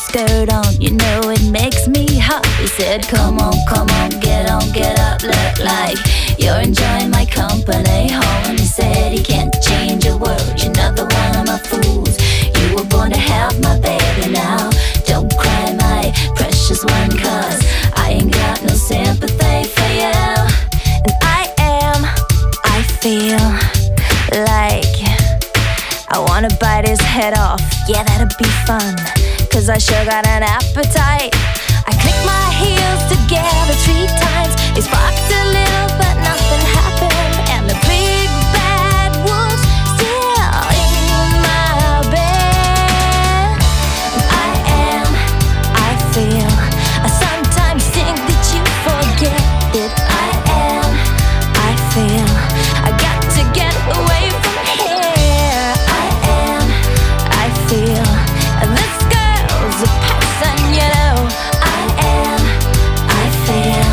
skirt on, you know it makes me hot. He said, come on, get up, look like you're enjoying my company. Oh, and he said he can't change a word, you're another one of my fools. You were born to have my baby now. Don't cry, my precious one, cause I ain't got no sympathy for you. And I feel like I wanna bite his head off. Yeah, that'd be fun, cause I sure got an appetite. I clicked my heels together 3 times. They sparked a little, but nothing happened. And the big bad wolf's still in my bed. And I feel, I sometimes think that you forget that I feel, I got to get away from here. I feel, this girl's a person, you know. I feel.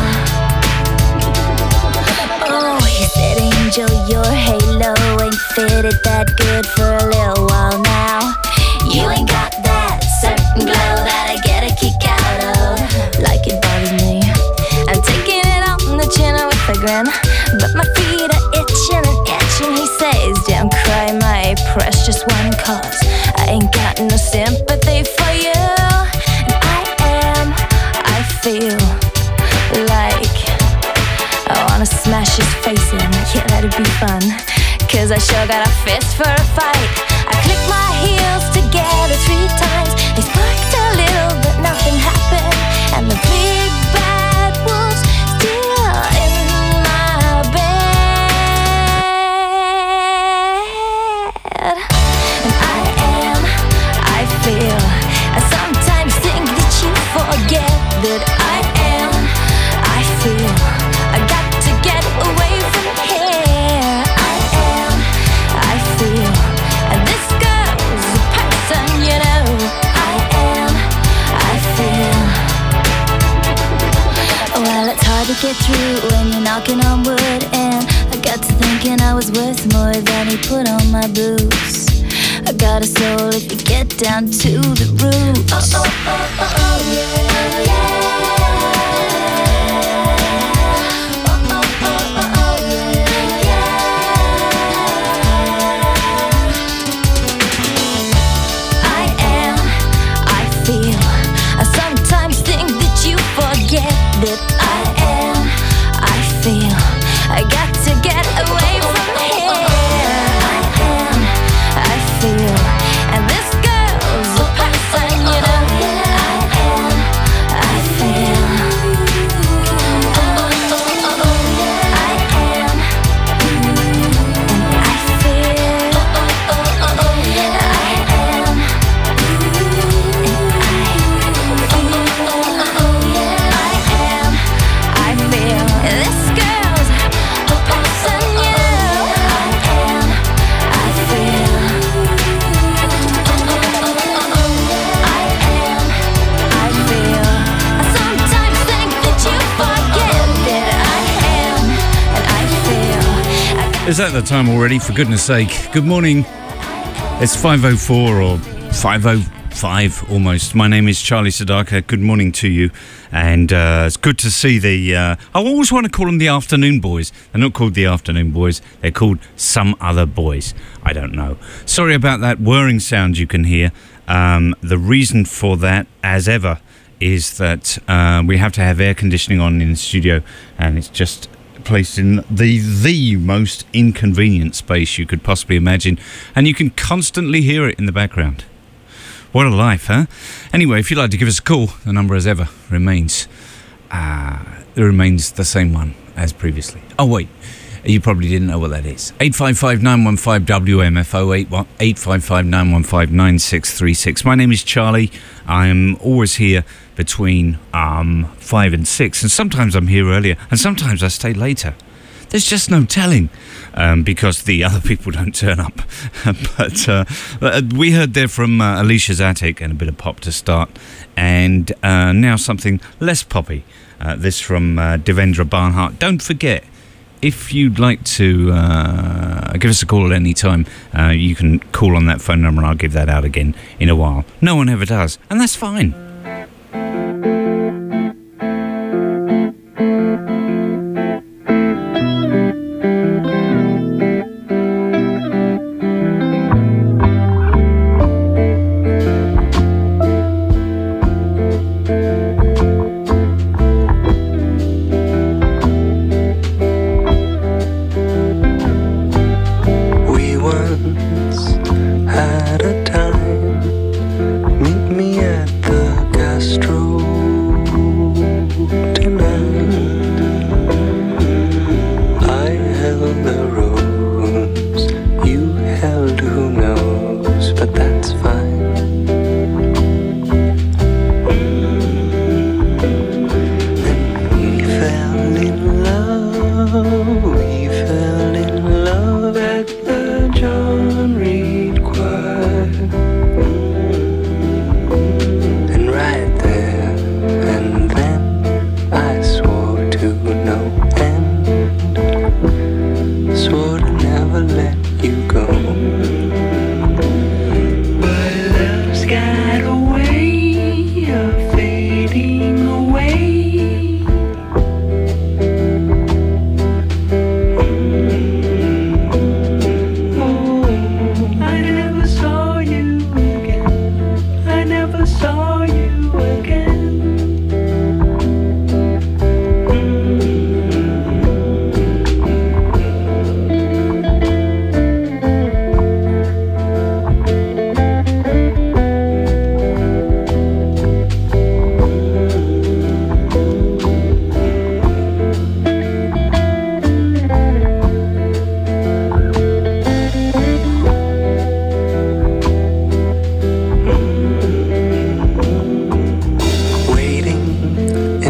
Oh, he said, Angel, your halo ain't fitted that good for a little while now. You ain't got that certain glow that I get a kick out of. Like it bothers me. I'm taking it out on the chin with a grin, but my feet are itching and itching. He says, don't cry, my precious one, cause I ain't got no sympathy for you. And I feel like I wanna smash his face in. Yeah, that'd be fun, cause I sure got a fist for a fight. I clicked my heels together 3 times. They sparked a little, but nothing happened. And the big bad wolf's still in my bed. And I feel, I sometimes think that you forget that I feel, I got to get away from here. I feel, and this girl's a person, you know. I feel. Well, it's hard to get through when you're knocking on wood, and I got to thinking I was worth more than he put on my boots. I got a soul if you get down to the roots. I feel, I sometimes think that you forget that I feel, I got to get away from here. I feel, and this girl's a person, you know. I feel, Is that the time already? For goodness sake. Good morning. It's 5:04 or 5:05 almost. My name is Charlie Sedaka. Good morning to you. And it's good to see the... I always want to call them the Afternoon Boys. They're not called the Afternoon Boys. They're called Some Other Boys. I don't know. Sorry about that whirring sound you can hear. The reason for that, as ever, is that we have to have air conditioning on in the studio, and it's just placed in the most inconvenient space you could possibly imagine, and you can constantly hear it in the background. What a life, huh? Anyway, if you'd like to give us a call, the number as ever remains the same one as previously. Oh wait, you probably didn't know what that is. 855-915-WMFO, 855-915-9636. My name is Charlie. I'm always here between 5 and 6, and sometimes I'm here earlier, and sometimes I stay later. There's just no telling, because the other people don't turn up. But we heard there from Alicia's Attic and a bit of pop to start, and now something less poppy. This from Devendra Banhart. Don't forget, if you'd like to give us a call at any time, you can call on that phone number, and I'll give that out again in a while. No one ever does, and that's fine.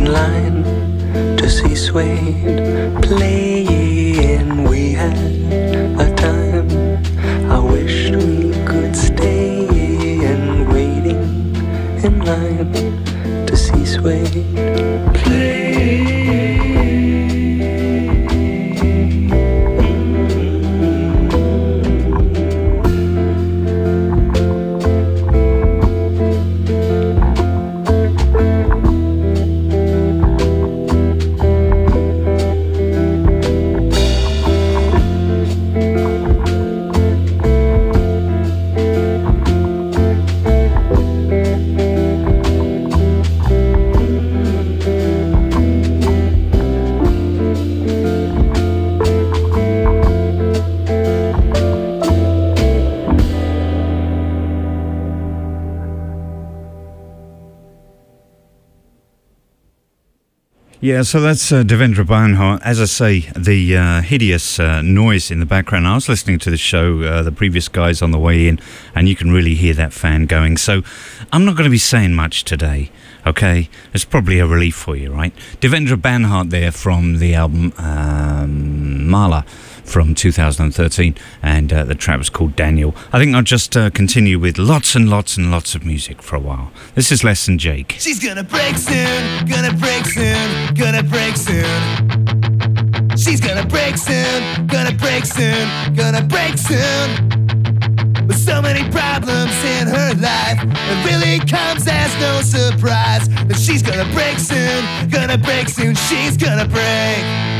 in line to see Suede playing. We had a time I wished we could stay, and waiting in line to see Suede play. Yeah, so that's Devendra Banhart. As I say, the hideous noise in the background. I was listening to the show, the previous guys on the way in, and you can really hear that fan going. So I'm not going to be saying much today, okay? It's probably a relief for you, right? Devendra Banhart there from the album Mala from 2013, and the track was called Daniel. I think I'll just continue with lots and lots and lots of music for a while. This is Less Than Jake. She's gonna break soon, gonna break soon, gonna break soon. She's gonna break soon, gonna break soon, gonna break soon. With so many problems in her life, it really comes as no surprise that she's gonna break soon, she's gonna break.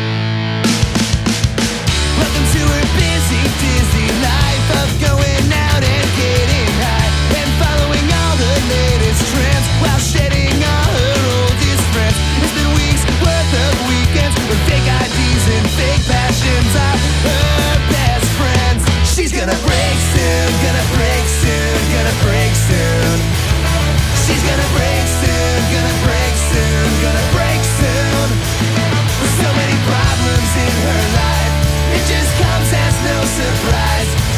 Welcome to her busy, dizzy life of going out and getting high and following all the latest trends while shedding all her oldest friends. It's been weeks worth of weekends where fake IDs and fake passions are her best friends. She's gonna break soon, gonna break soon, gonna break soon. She's gonna break soon, gonna break soon, gonna break soon. With so many problems in her life, it just comes as no surprise.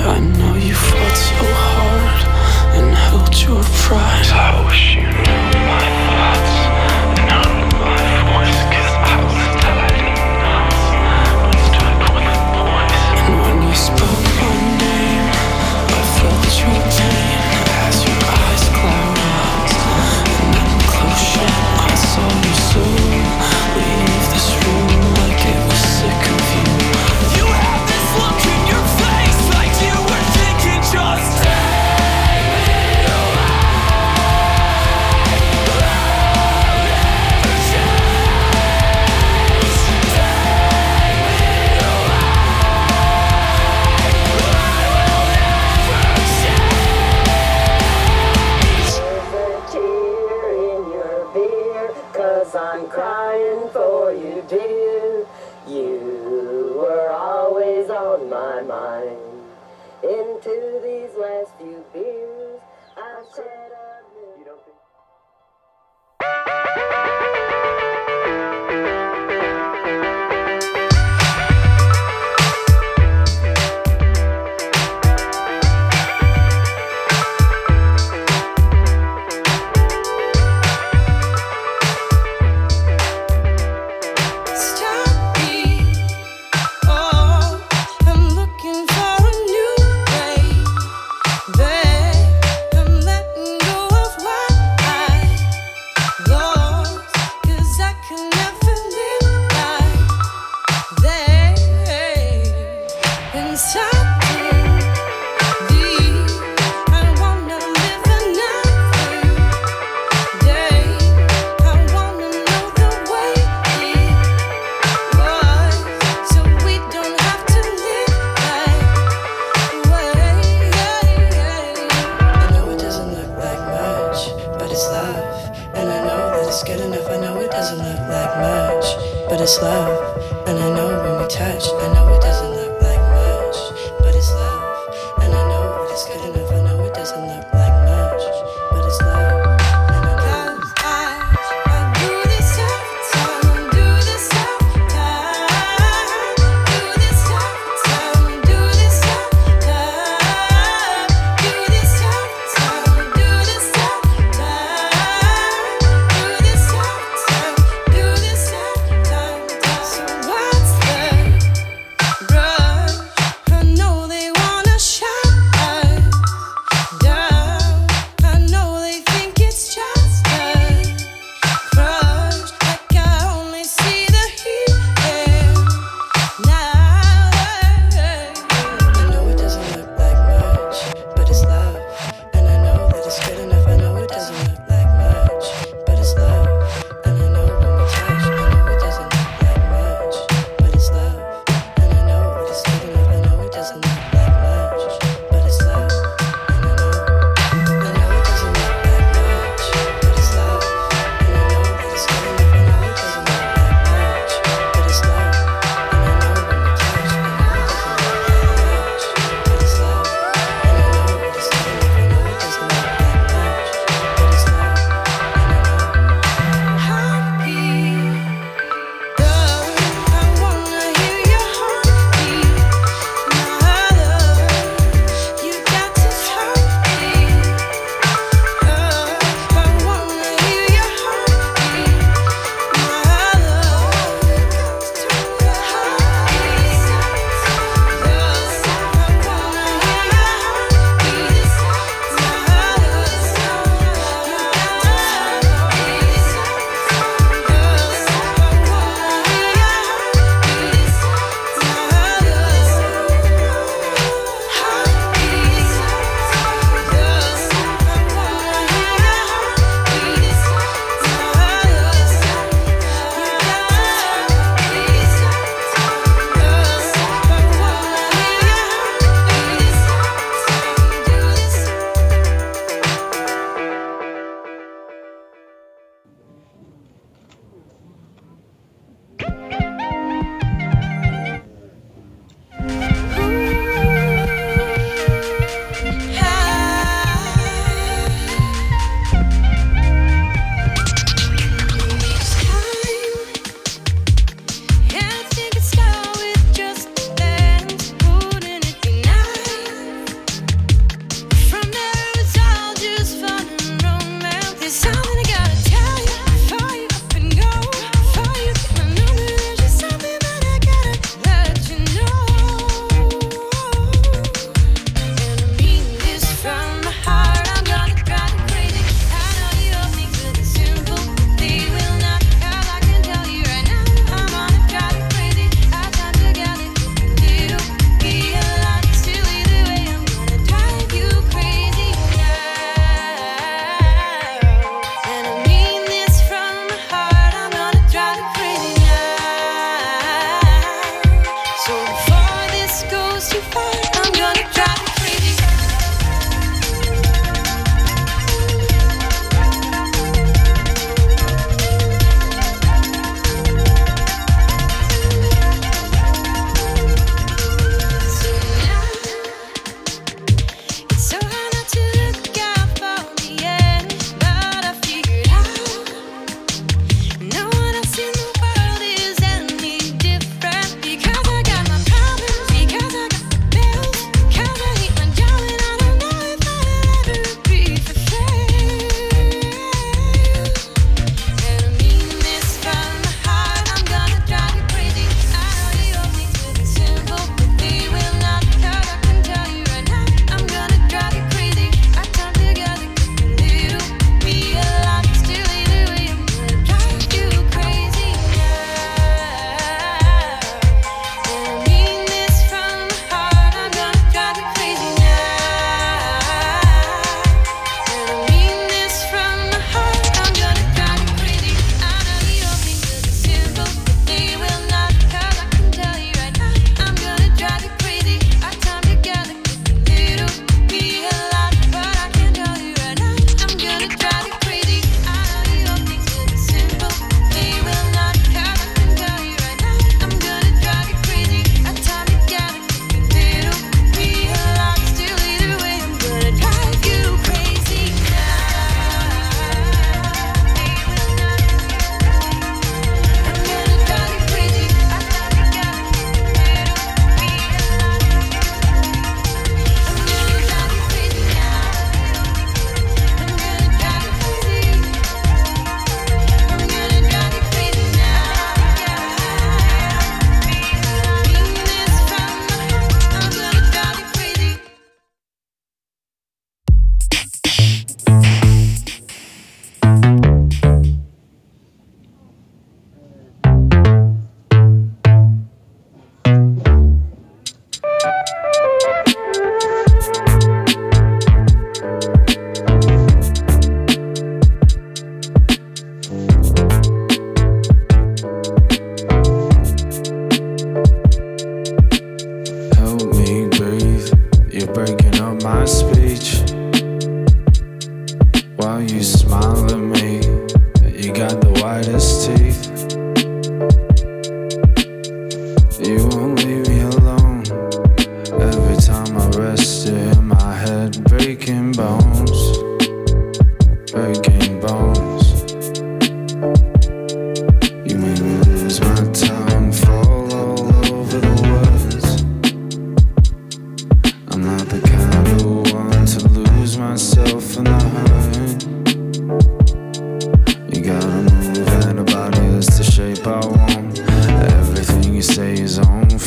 I know you fought so hard and held your pride. I wish you knew my thoughts and heard my voice, 'cause I was dying nuts, but stood with the boys. And when you spoke my name, I felt your pain as your eyes cloud out and then close shut. I saw your soul leave this room like it was sick of you. You have this look in your face like you were thinking just take me away. I'm crying for you, dear. You were always on my mind. Into these last few beers, I've said a million. Run.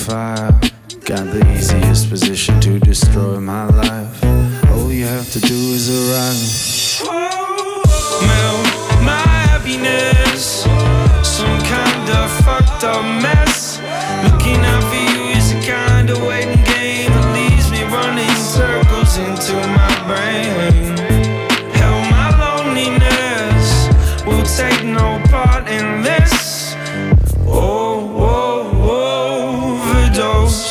fire. Got the easiest position to destroy my life. All you have to do is arrive. Melt my happiness, some kind of fucked up mess. Looking out for you is a kind of waiting game that leaves me running circles into my brain. Hell, my loneliness will take no part in this. Overdose.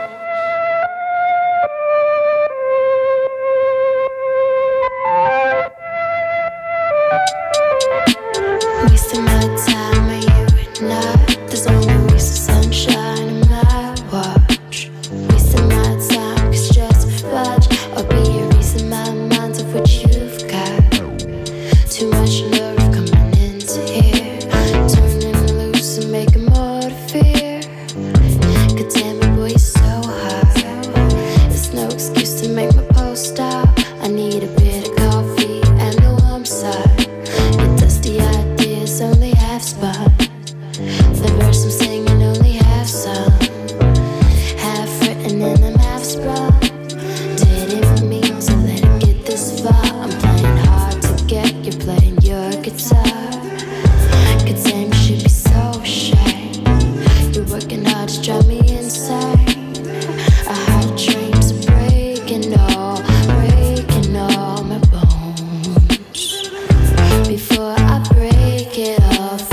Wasting my time, are you at night? There's only waste of sunshine in my watch. Wasting my time, cause just watch. I'll be erasing my mind of what you've got. Too much nerve coming into here, turning loose and making more to fear. God damn it, boy, you're so hot. There's no excuse to make my post stop. I need a bit of coffee and a warm side. Your dusty ideas only half spot. The verse I'm singing only half sung, half written and I'm half sprung. Didn't mean to let it get this far. I'm playing hard to get, you're playing your guitar. God damn, you should be so ashamed. You're working hard to drive me insane. Our heart dreams are breaking all my bones. Before I break it off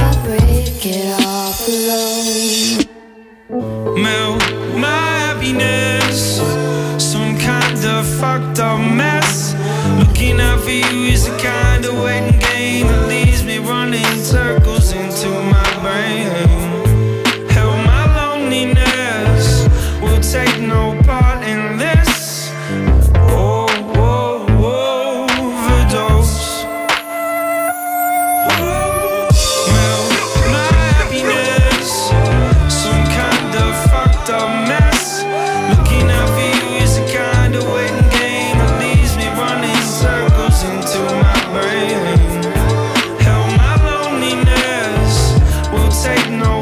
alone. Melt my happiness, some kind of fucked up mess. Looking out for you is a kind of waiting game that leaves me running circles into my brain. Hell, my loneliness will take no part in this. Overdose. Melt my happiness, some kind of fucked up mess. Looking out for you is a kind of waiting game that leaves me running circles into my brain. Hell, my loneliness will take no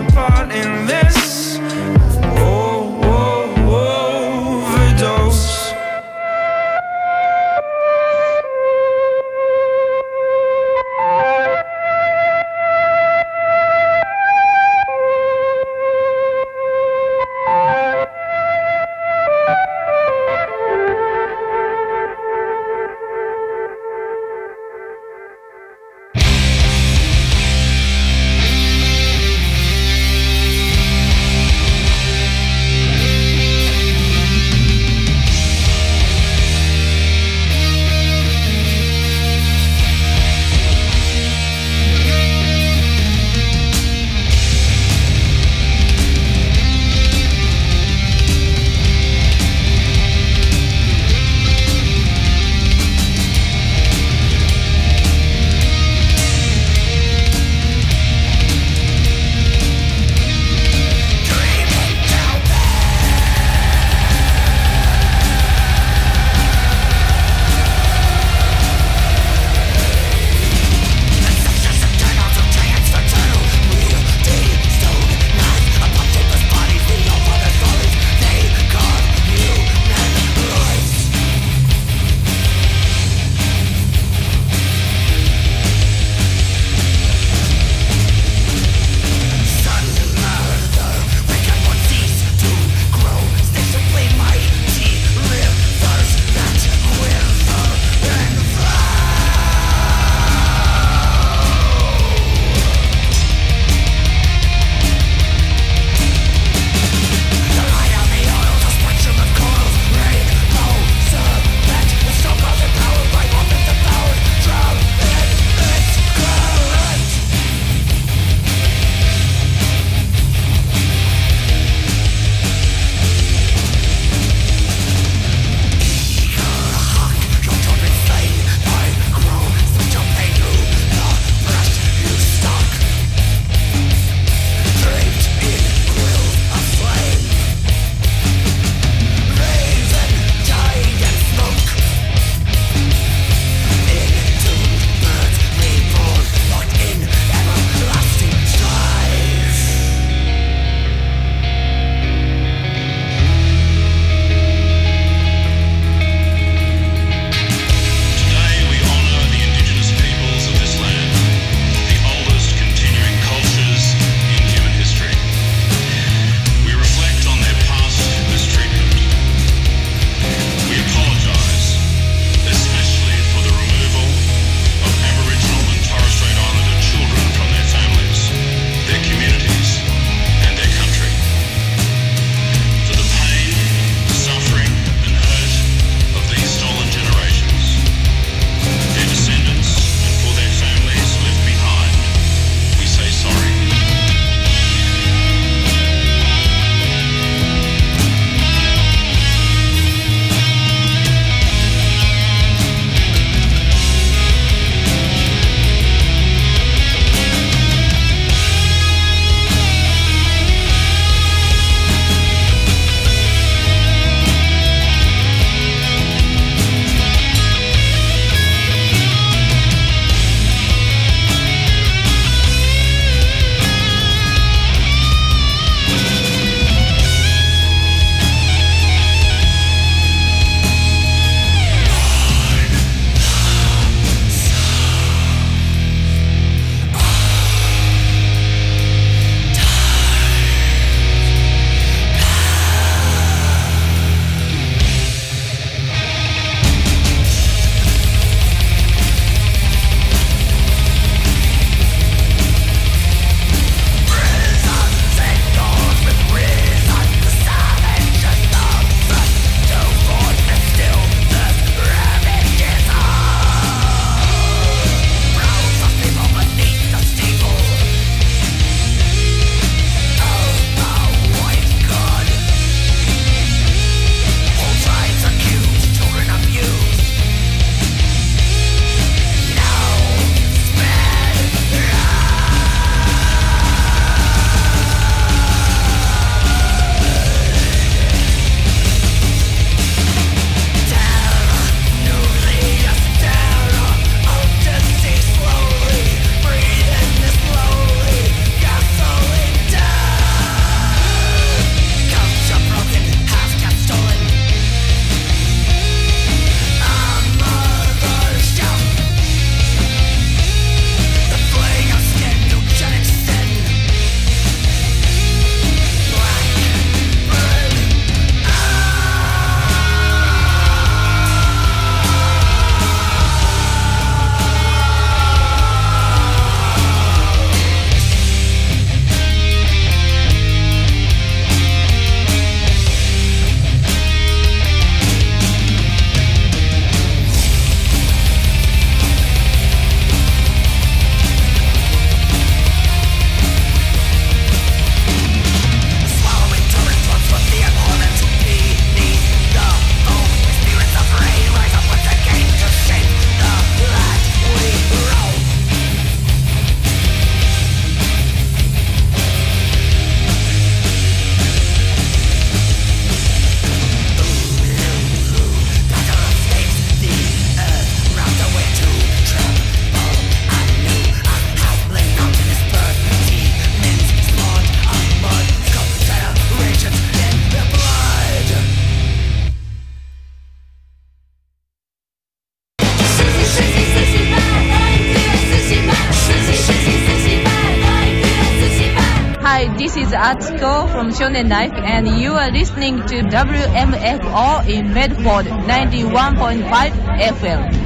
Atsuko from Shonen Life, and you are listening to WMFO in Medford 91.5 FM.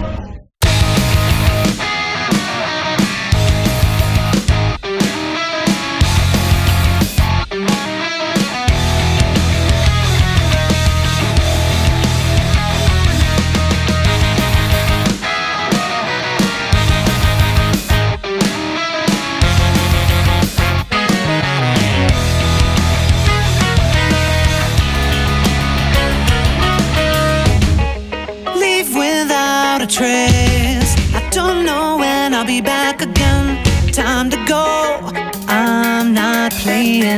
Trace. I don't know when I'll be back again. Time to go. I'm not playing.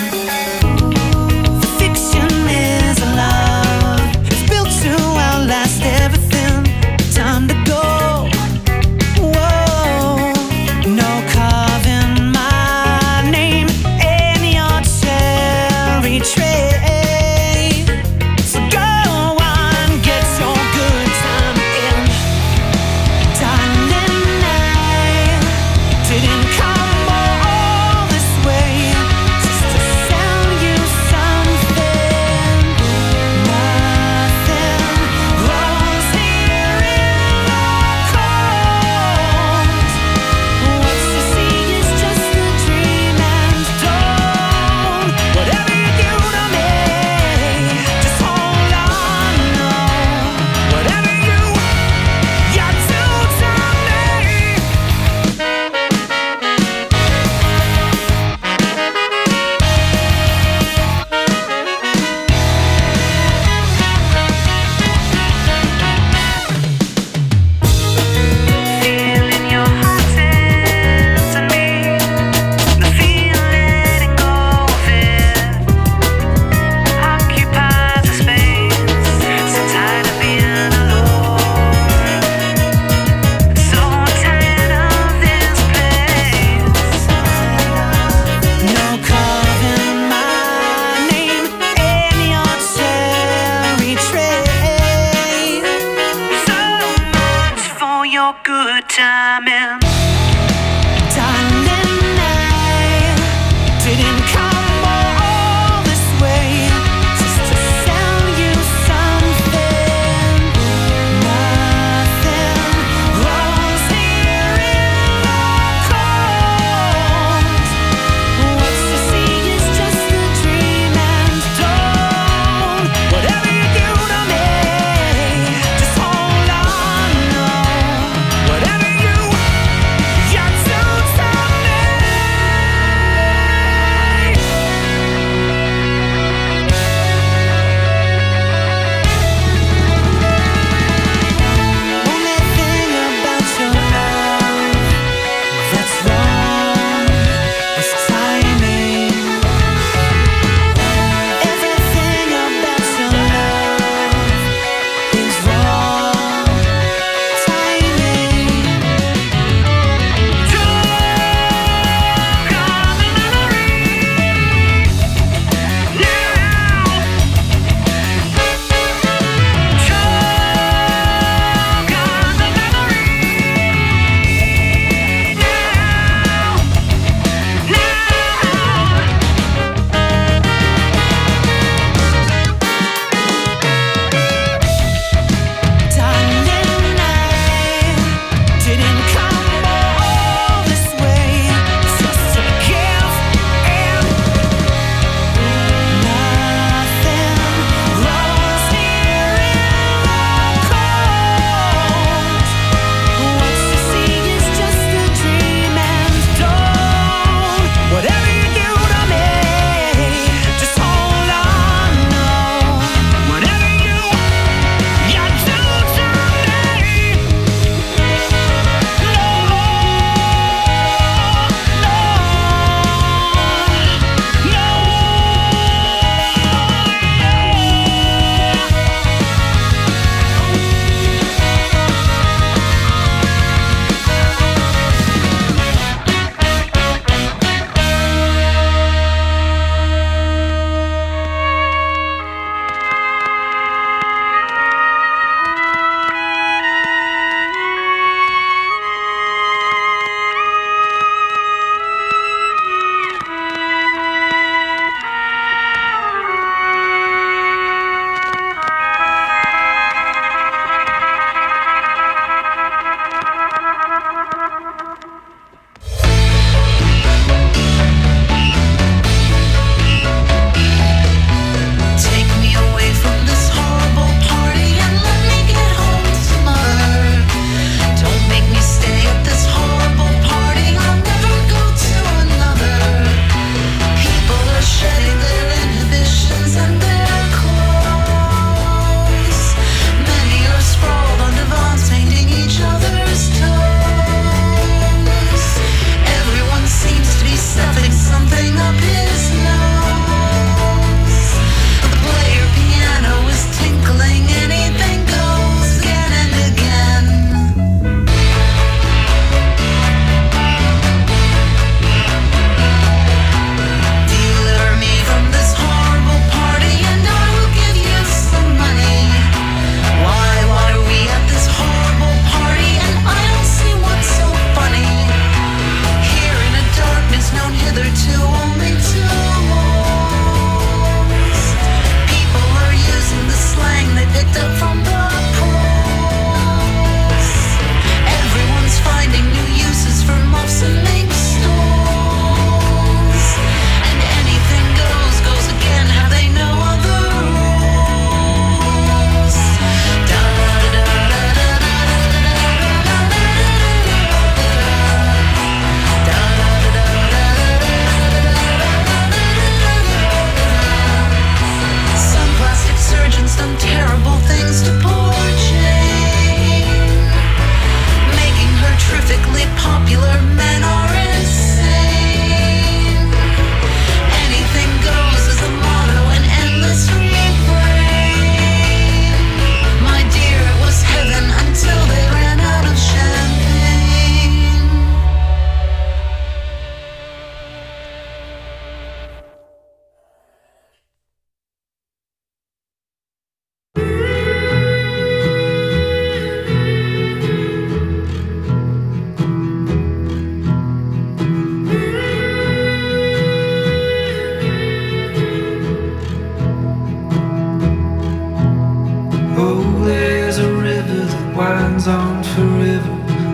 The fiction is a love. It's built to outlast everything. Time to go. Whoa. No carving my name in your cherry tray.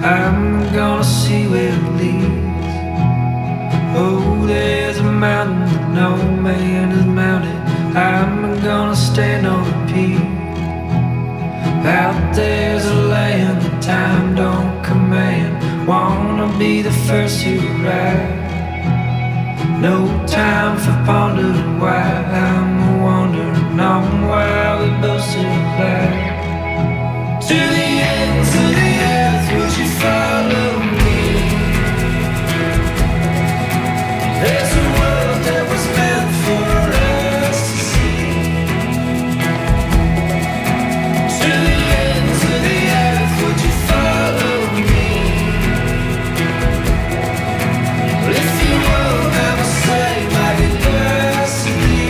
I'm gonna see where it leads. Oh, there's a mountain that no man has mounted. I'm gonna stand on the peak. Out there's a land that time don't command. Wanna be the first to arrive. No time for pondering why. I'm wondering on why we both still alive. To the ends of the earth, would you follow me? There's a world that was meant for us to see. To the ends of the earth, would you follow me? If you won't, never say my university.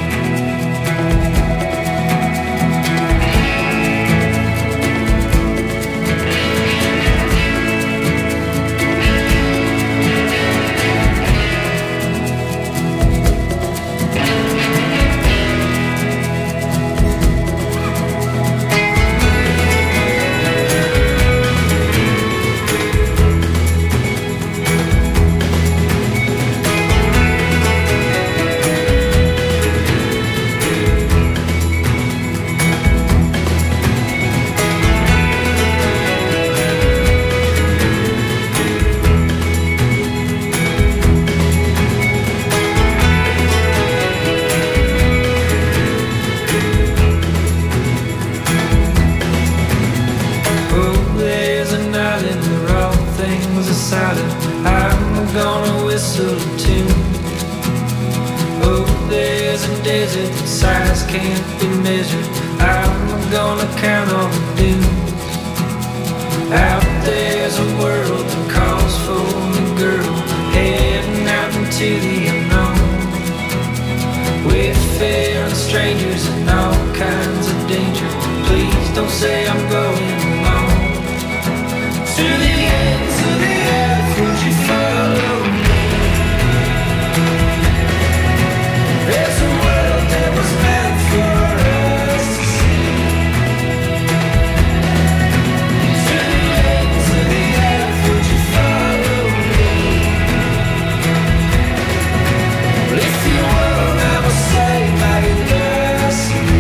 I'm gonna whistle a tune. Oh, there's a desert that size can't be measured. I'm gonna count all the dunes. Out there's a world that calls for me, girl, heading out into the unknown. Wayfaring strangers and all kinds of danger. Please don't say I'm going alone. To the ends of the earth, would you follow me? There's a world that was meant for us to see. To the ends of the earth, would you follow me? If you won't, I will say my university.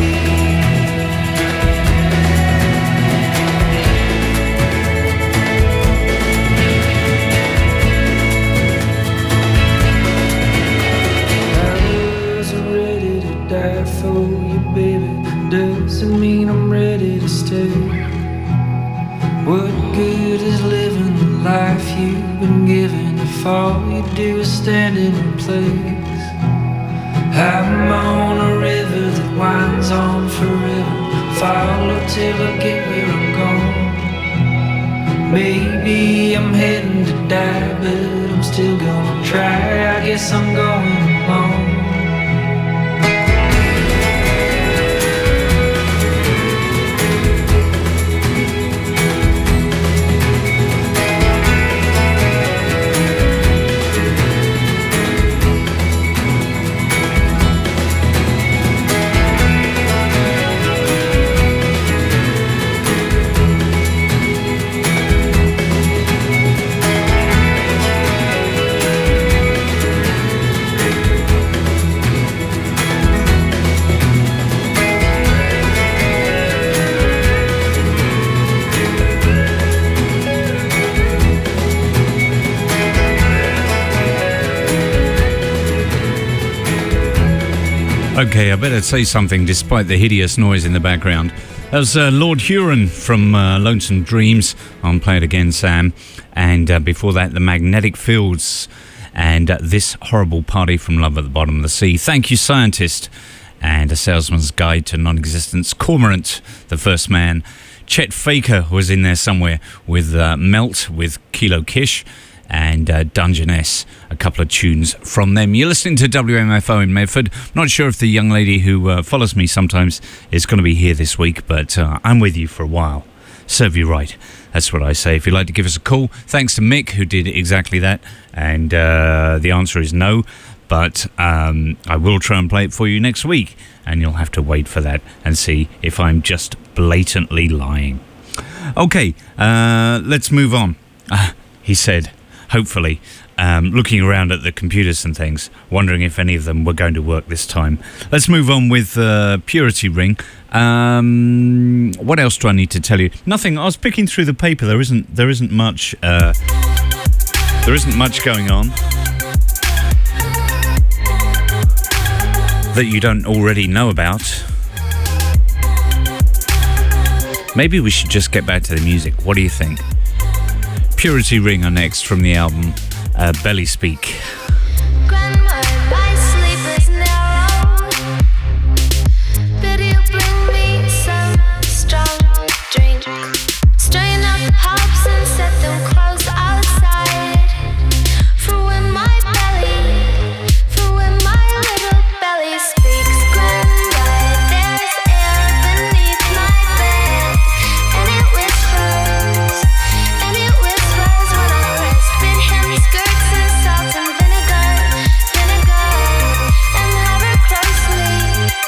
Die for you, baby. Doesn't mean I'm ready to stay. What good is living the life you've been given if all you do is stand in place? I'm on a river that winds on forever. Follow till I get where I'm going. Maybe I'm heading to die, but I'm still gonna try. I guess I'm going alone. Okay, I better say something despite the hideous noise in the background. That was Lord Huron from Lonesome Dreams on Play It Again, Sam. And before that, The Magnetic Fields and This Horrible Party from Love at the Bottom of the Sea. Thank you, Scientist. And A Salesman's Guide to Non-Existence. Cormorant, The First Man. Chet Faker was in there somewhere with Melt with Kilo Kish. And Dungeness, a couple of tunes from them. You're listening to WMFO in Medford. Not sure if the young lady who follows me sometimes is going to be here this week, but I'm with you for a while. Serve you right. That's what I say. If you'd like to give us a call, thanks to Mick, who did exactly that. And the answer is no, but I will try and play it for you next week. And you'll have to wait for that and see if I'm just blatantly lying. Okay, let's move on. he said, hopefully, looking around at the computers and things, wondering if any of them were going to work this time. Let's move on with Purity Ring. What else do I need to tell you? Nothing. I was picking through the paper. There isn't much. There isn't much going on that you don't already know about. Maybe we should just get back to the music. What do you think? Purity Ring are next from the album Belly Speak. Grandma, my sleep is narrow. Could you bring me some strong drink? Strain up the pops and set them close outside. For when my little belly speaks. Grandma, there's air beneath my bed, and it whispers when I rest. Bid him skirts and salt and vinegar, and have her closely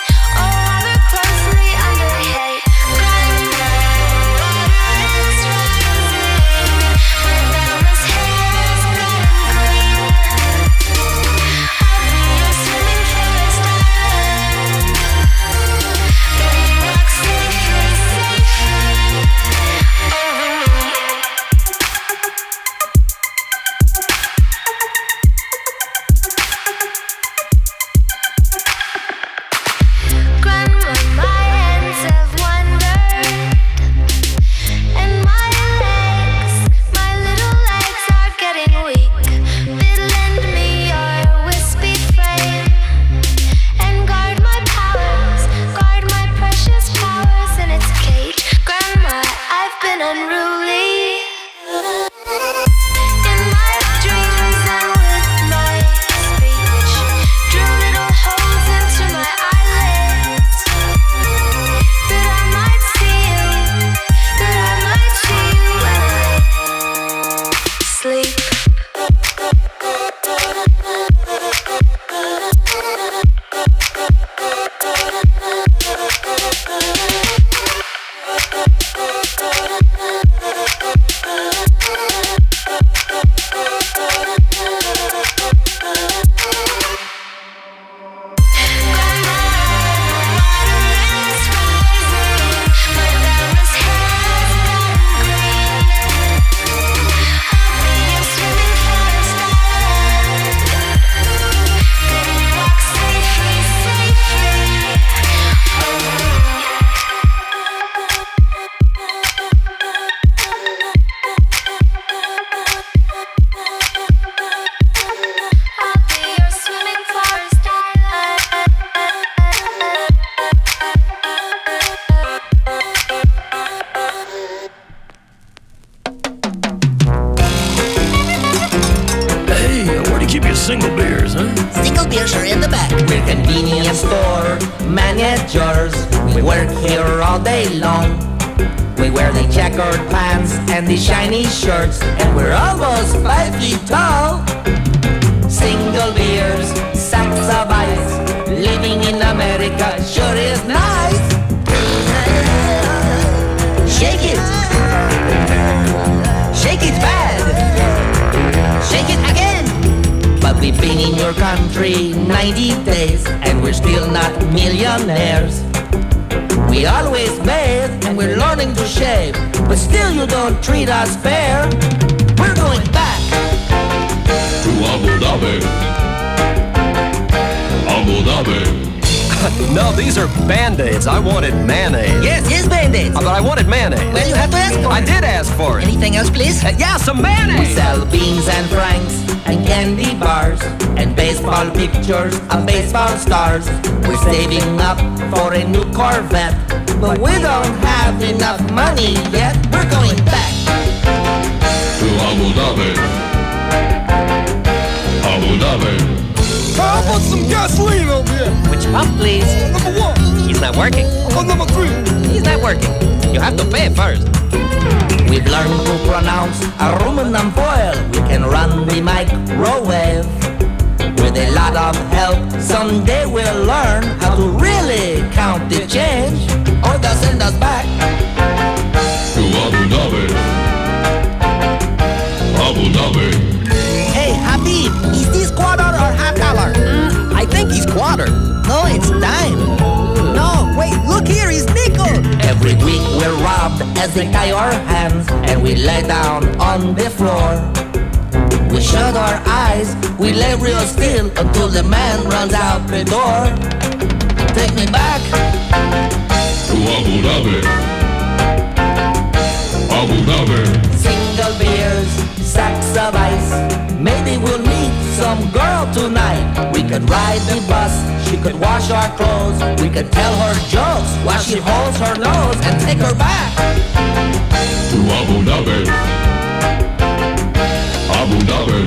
under hay. Grandma, water is rising, my mama's hair's growing green. I'll be your swimming forest island, where you walk safely over me. Grandma, my hands have wandered, and my little legs are getting weak. Bid lend me your wispy frame, and guard my precious powers in its cage. Grandma, I've been unruly. In my dreams and with my speech, drew little holes into my eyelids, that I might see you when I sleep. Hey, where do you keep your single beers, huh? Single beers are in the back. We're convenience store managers. We work here all day long. We wear the checkered pants and the shiny shirts, and we're almost 5 feet tall. Single beers, sacks of ice. Living in America sure is nice. Shake it. Shake it bad. Shake it again. But we've been in your country 90 days, and we're still not millionaires. We always bathe and we're learning to shave, but still you don't treat us fair. We're going back To Abu Dhabi. Abu Dhabi. No, these are Band-Aids. I wanted mayonnaise. Yes, Band-Aids. But I wanted mayonnaise. Well, you have to ask for I it. did ask for it. Anything else, please? Yeah, some We mayonnaise. sell beans and franks and candy bars and baseball pictures of baseball stars. We're saving up for a new Corvette, but we don't have enough money yet. We're going back To Abu Dhabi. Abu Dhabi. How about some gasoline over here? Which pump, please? Number 1. He's not working. Or number 3. He's not working. You have to pay first. We've learned to pronounce aluminum foil. We can run the microwave. With a lot of help, someday we'll learn how to really count the change, or they'll send us back To Abu Dhabi. Every week we're robbed as they tie our hands and we lay down on the floor. We shut our eyes, we lay real still until the man runs out the door. Take me back to Abu Dhabi. Abu Dhabi. Single beers, sacks of ice. Maybe we'll meet some girl tonight. We could ride the bus, she could wash our clothes. We could tell her jokes while she holds her nose and take her back to Abu Dhabi. Abu Dhabi.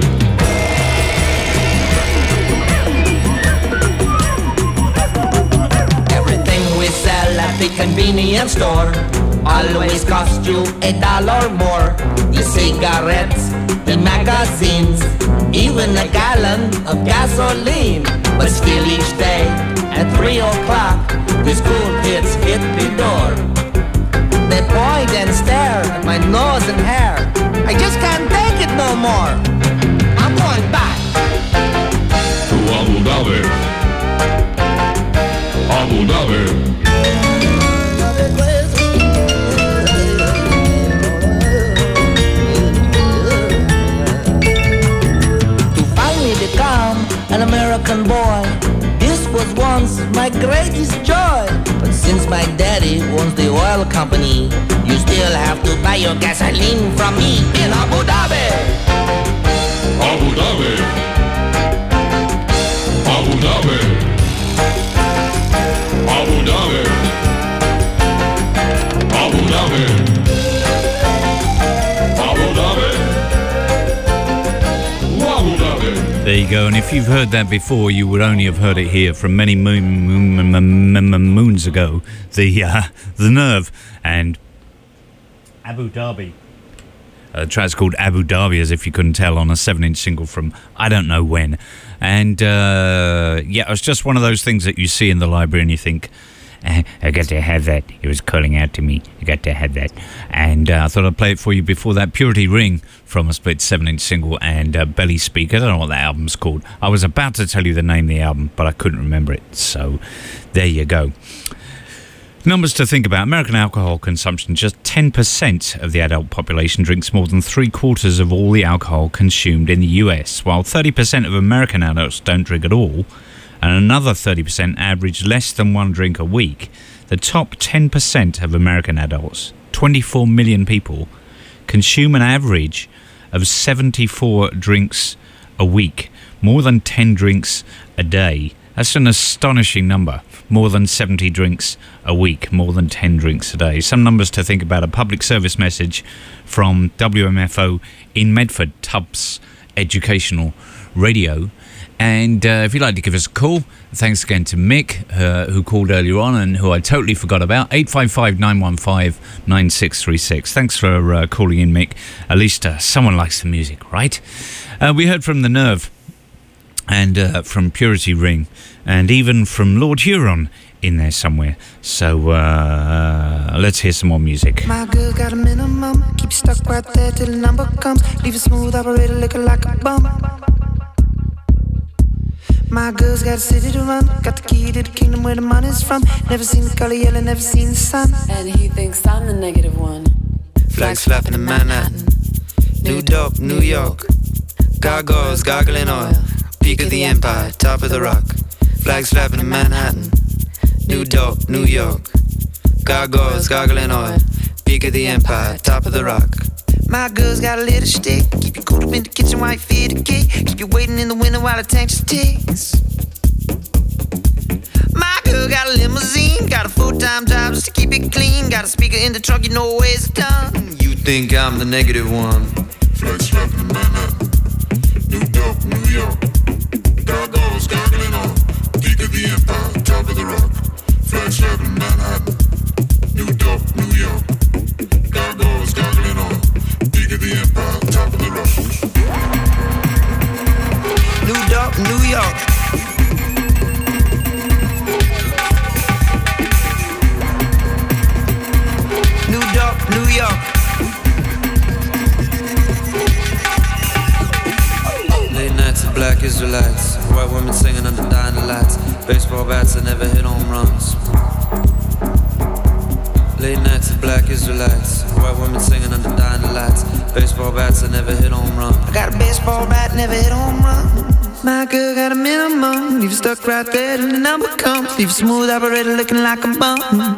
Everything we sell at the convenience store always cost you $1 more. The cigarettes, the magazines, even a gallon of gasoline. But still each day at 3 o'clock the school kids hit the door. They point and stare at my nose and hair. I just can't take it no more. I'm going back to Abu Dhabi. Abu Dhabi. Become an American boy. This was once my greatest joy. But since my daddy owns the oil company, you still have to buy your gasoline from me in Abu Dhabi. Abu Dhabi. Abu Dhabi. Abu Dhabi. Abu Dhabi. Abu Dhabi. There you go, and if you've heard that before, you would only have heard it here from many moons ago. The Nerve and Abu Dhabi. The track's called Abu Dhabi, as if you couldn't tell, on a 7-inch single from I don't know when. And yeah, it's just one of those things that you see in the library and you think, I got to have that. It was calling out to me. I got to have that. And I thought I'd play it for you before that. Purity Ring from a split 7-inch single and Belly Speak. I don't know what that album's called. I was about to tell you the name of the album, but I couldn't remember it. So there you go. Numbers to think about. American alcohol consumption. Just 10% of the adult population drinks more than 3/4 of all the alcohol consumed in the US, while 30% of American adults don't drink at all, and another 30% average less than 1 drink a week. The top 10% of American adults, 24 million people, consume an average of 74 drinks a week, more than 10 drinks a day. That's an astonishing number. More than 70 drinks a week, more than 10 drinks a day. Some numbers to think about. A public service message from WMFO in Medford, Tubbs Educational Radio. And if you'd like to give us a call, thanks again to Mick, who called earlier on and who I totally forgot about. 855-915-9636. Thanks for calling in, Mick. At least someone likes the music, right? We heard from The Nerve and from Purity Ring and even from Lord Huron in there somewhere. So let's hear some more music. My girl got a minimum. Keep stuck right there till the number comes. Leave a smooth operator looking like a bum. My girl's got a city to run. Got the key to the kingdom where the money's from. Never seen the color yellow, never seen the sun. And he thinks I'm the negative one. Flags flapping in Manhattan. New dope, New York. Gargoyles gargling oil. Peak of the empire, top of the rock. Flags flapping in Manhattan. New dope, New York. Gargoyles gargling oil. Peak of the empire, top of the rock. My girl's got a little stick. Keep you cool up in the kitchen while you feed the kid. Keep you waiting in the window while the tank just ticks. My girl got a limousine. Got a full-time job just to keep it clean. Got a speaker in the trunk, you know where's it done. You think I'm the negative one. Flags flapping in Manhattan. New dope, New York. Gargoyles gargling on. Peak of the empire, top of the rock. Flags flapping in Manhattan. New dope, New York. Gargoyles gargling on. Peak of the empire, top of the rock. New dope, New York. New dope, New York. Late nights of black Israelites. White women singing under dying lights. Baseball bats that never hit home runs. Late black Israelites, white women singing under dying lights, baseball bats that never hit home run. I got a baseball bat, never hit home run. My girl got a minimum, leave you stuck right there till the number comes. Leave you smooth operator looking like a bum.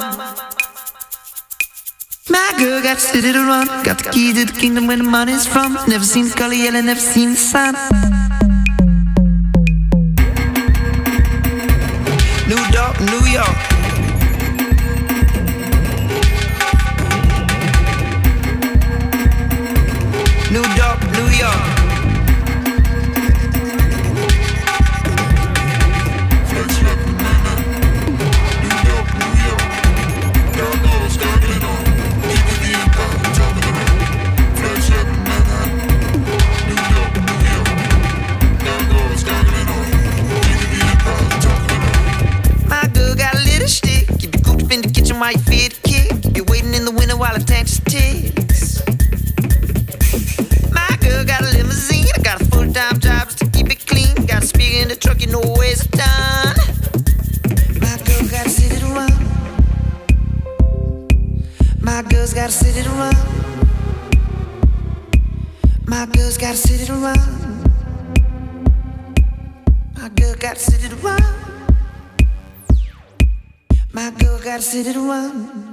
My girl got the city to run, got the key to the kingdom where the money's from. Never seen the color yellow, never seen the sun. New York, New York. New York, New York. While you feed the kid, you're waiting in the winter while the tank ticks. My girl got a limousine, I got a full-time job just to keep it clean. Got a speaker in the truck, you know where's it done. My girl got a city to run. My girl's got a city to run. My girl's got a city to run. My girl got a city to run. My girl got a city to run.